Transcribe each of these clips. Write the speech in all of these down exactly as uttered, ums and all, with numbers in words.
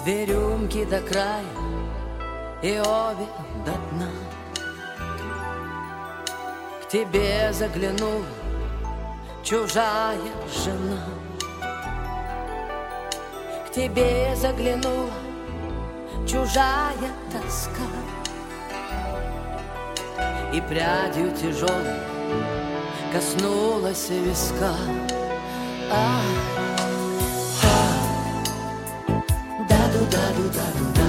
Две рюмки до края и обе до дна. К тебе заглянула чужая жена. К тебе заглянула чужая тоска. И прядью тяжелой коснулась виска. А, а, да-ду-да-ду-да-ду-да.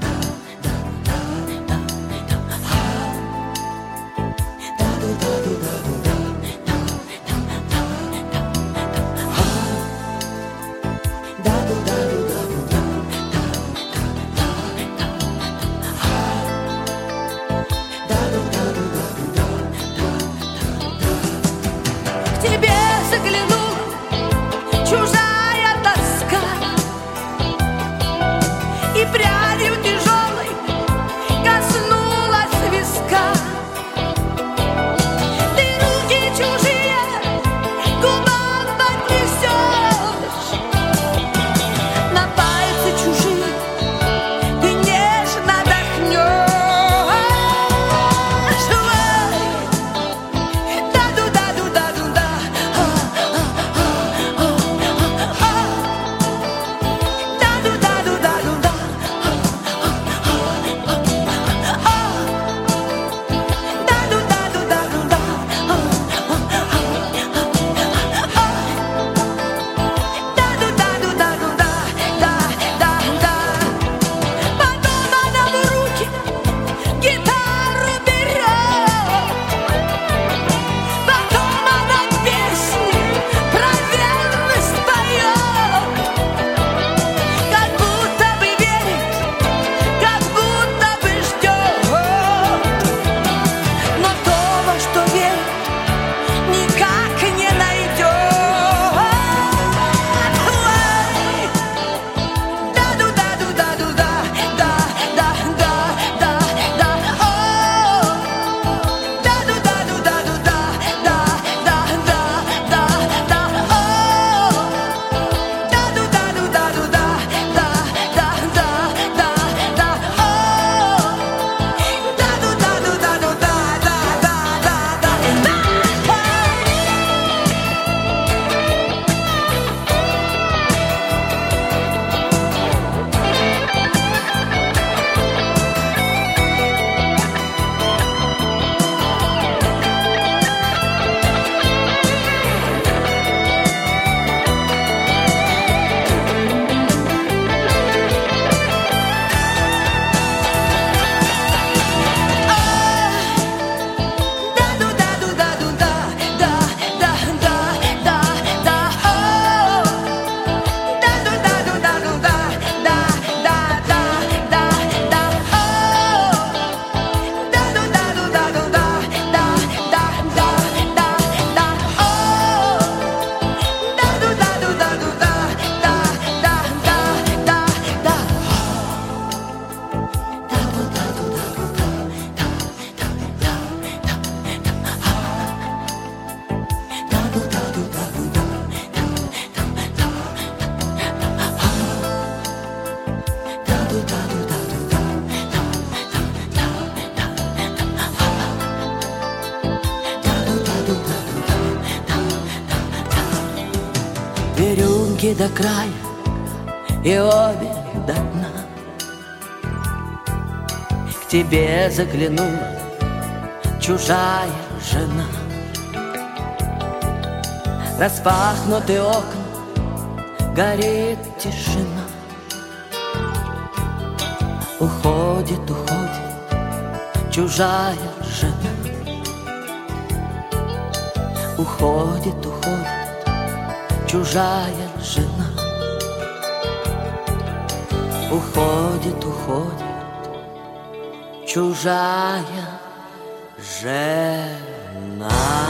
Две рюмки до края и обе до дна. К тебе заглянула чужая жена. Распахнуты окна, горит тишина. Уходит, уходит чужая жена. Уходит, уходит чужая жена. Уходит, уходит чужая жена.